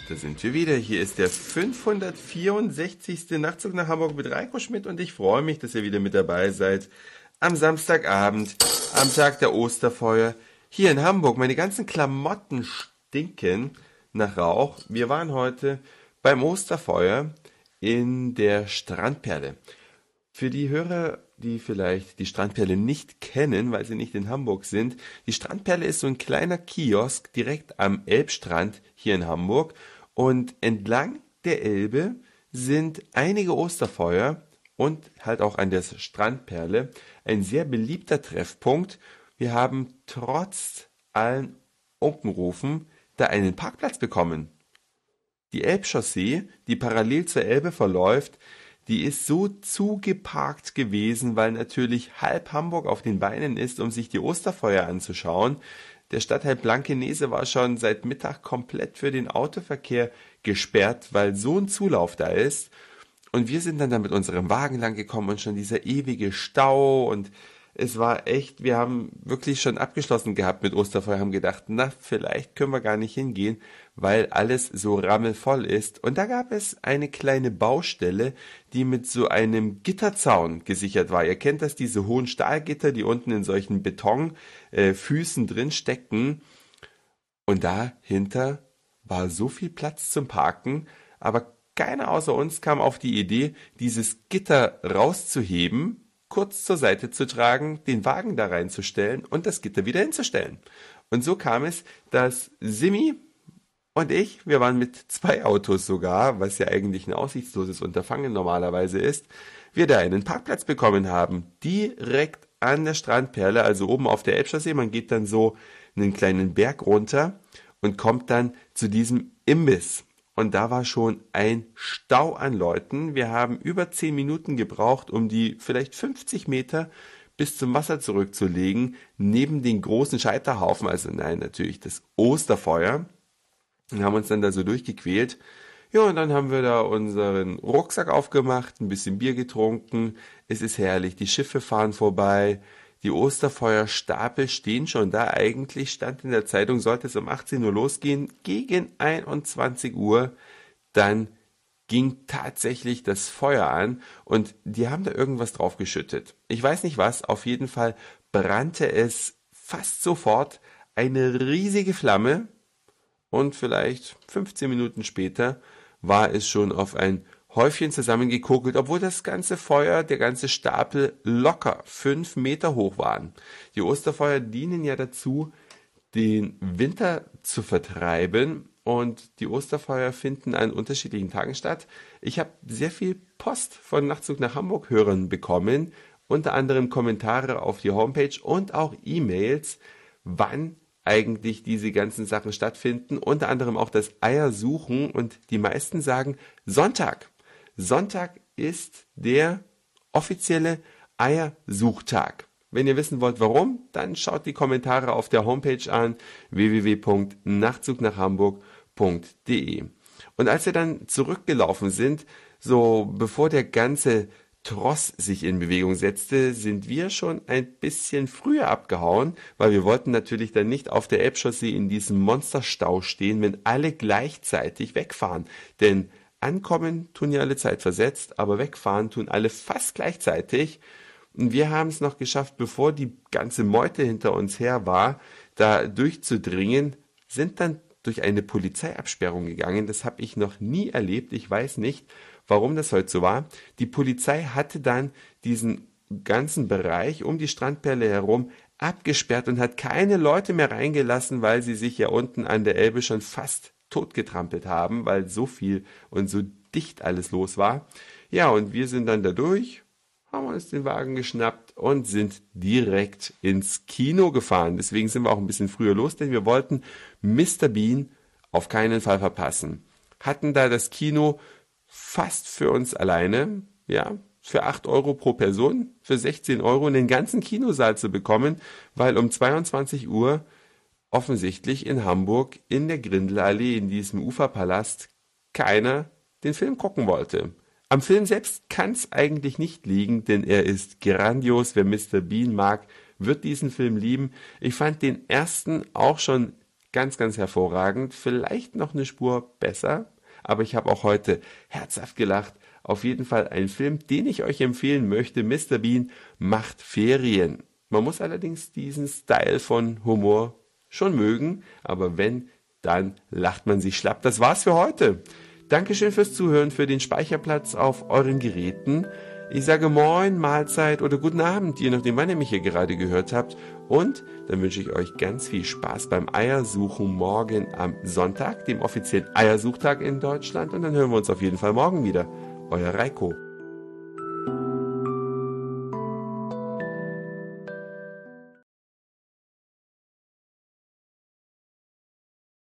Da sind wir wieder. Hier ist der 564. Nachtzug nach Hamburg mit Reiko Schmidt und ich freue mich, dass ihr wieder mit dabei seid. Am Samstagabend, am Tag der Osterfeuer, hier in Hamburg. Meine ganzen Klamotten stinken nach Rauch. Wir waren heute beim Osterfeuer in der Strandperle. Für die Hörer, die vielleicht die Strandperle nicht kennen, weil sie nicht in Hamburg sind, die Strandperle ist so ein kleiner Kiosk direkt am Elbstrand hier in Hamburg und entlang der Elbe sind einige Osterfeuer und halt auch an der Strandperle ein sehr beliebter Treffpunkt. Wir haben trotz allen Unkenrufen da einen Parkplatz bekommen. Die Elbchaussee, die parallel zur Elbe verläuft, die ist so zugeparkt gewesen, weil natürlich halb Hamburg auf den Beinen ist, um sich die Osterfeuer anzuschauen. Der Stadtteil Blankenese war schon seit Mittag komplett für den Autoverkehr gesperrt, weil so ein Zulauf da ist. Und wir sind dann da mit unserem Wagen lang gekommen und schon dieser ewige Stau und es war echt, wir haben wirklich schon abgeschlossen gehabt mit Osterfeuer, haben gedacht, na, vielleicht können wir gar nicht hingehen, weil alles so rammelvoll ist. Und da gab es eine kleine Baustelle, die mit so einem Gitterzaun gesichert war. Ihr kennt das, diese hohen Stahlgitter, die unten in solchen Betonfüßen drin stecken. Und dahinter war so viel Platz zum Parken, aber keiner außer uns kam auf die Idee, dieses Gitter rauszuheben, kurz zur Seite zu tragen, den Wagen da reinzustellen und das Gitter wieder hinzustellen. Und so kam es, dass Simi und ich, wir waren mit 2 Autos sogar, was ja eigentlich ein aussichtsloses Unterfangen normalerweise ist, wir da einen Parkplatz bekommen haben, direkt an der Strandperle, also oben auf der Elbchaussee. Man geht dann so einen kleinen Berg runter und kommt dann zu diesem Imbiss. Und da war schon ein Stau an Leuten. Wir haben über 10 Minuten gebraucht, um die vielleicht 50 Meter bis zum Wasser zurückzulegen, neben den großen Scheiterhaufen, also nein, natürlich das Osterfeuer. Und haben uns dann da so durchgequält. Ja, und dann haben wir da unseren Rucksack aufgemacht, ein bisschen Bier getrunken. Es ist herrlich, die Schiffe fahren vorbei. Die Osterfeuerstapel stehen schon da. Eigentlich stand in der Zeitung, sollte es um 18 Uhr losgehen, gegen 21 Uhr. Dann ging tatsächlich das Feuer an und die haben da irgendwas draufgeschüttet. Ich weiß nicht was, auf jeden Fall brannte es fast sofort, eine riesige Flamme und vielleicht 15 Minuten später war es schon auf ein Häufchen zusammengekokelt, obwohl das ganze Feuer, der ganze Stapel locker 5 Meter hoch waren. Die Osterfeuer dienen ja dazu, den Winter zu vertreiben und die Osterfeuer finden an unterschiedlichen Tagen statt. Ich habe sehr viel Post von Nachtzug nach Hamburg Hörern bekommen, unter anderem Kommentare auf die Homepage und auch E-Mails, wann eigentlich diese ganzen Sachen stattfinden, unter anderem auch das Eiersuchen und die meisten sagen Sonntag. Sonntag ist der offizielle Eiersuchtag. Wenn ihr wissen wollt, warum, dann schaut die Kommentare auf der Homepage an, www.nachtzugnachhamburg.de. Und als wir dann zurückgelaufen sind, so bevor der ganze Tross sich in Bewegung setzte, sind wir schon ein bisschen früher abgehauen, weil wir wollten natürlich dann nicht auf der Elbchaussee in diesem Monsterstau stehen, wenn alle gleichzeitig wegfahren. Denn ankommen tun ja alle zeitversetzt, aber wegfahren tun alle fast gleichzeitig. Und wir haben es noch geschafft, bevor die ganze Meute hinter uns her war, da durchzudringen, sind dann durch eine Polizeiabsperrung gegangen. Das habe ich noch nie erlebt. Ich weiß nicht, warum das heute so war. Die Polizei hatte dann diesen ganzen Bereich um die Strandperle herum abgesperrt und hat keine Leute mehr reingelassen, weil sie sich ja unten an der Elbe schon fast totgetrampelt haben, weil so viel und so dicht alles los war. Ja, und wir sind dann da durch, haben uns den Wagen geschnappt und sind direkt ins Kino gefahren. Deswegen sind wir auch ein bisschen früher los, denn wir wollten Mr. Bean auf keinen Fall verpassen. Hatten da das Kino fast für uns alleine, ja, für 8 Euro pro Person, für 16 Euro den ganzen Kinosaal zu bekommen, weil um 22 Uhr offensichtlich in Hamburg in der Grindelallee in diesem Uferpalast keiner den Film gucken wollte. Am Film selbst kann es eigentlich nicht liegen, denn er ist grandios. Wer Mr. Bean mag, wird diesen Film lieben. Ich fand den ersten auch schon ganz, ganz hervorragend. Vielleicht noch eine Spur besser, aber ich habe auch heute herzhaft gelacht. Auf jeden Fall ein Film, den ich euch empfehlen möchte. Mr. Bean macht Ferien. Man muss allerdings diesen Style von Humor schon mögen, aber wenn, dann lacht man sich schlapp. Das war's für heute. Dankeschön fürs Zuhören, für den Speicherplatz auf euren Geräten. Ich sage Moin, Mahlzeit oder guten Abend, je nachdem, wann ihr mich hier gerade gehört habt. Und dann wünsche ich euch ganz viel Spaß beim Eiersuchen morgen am Sonntag, dem offiziellen Eiersuchtag in Deutschland. Und dann hören wir uns auf jeden Fall morgen wieder. Euer Reiko.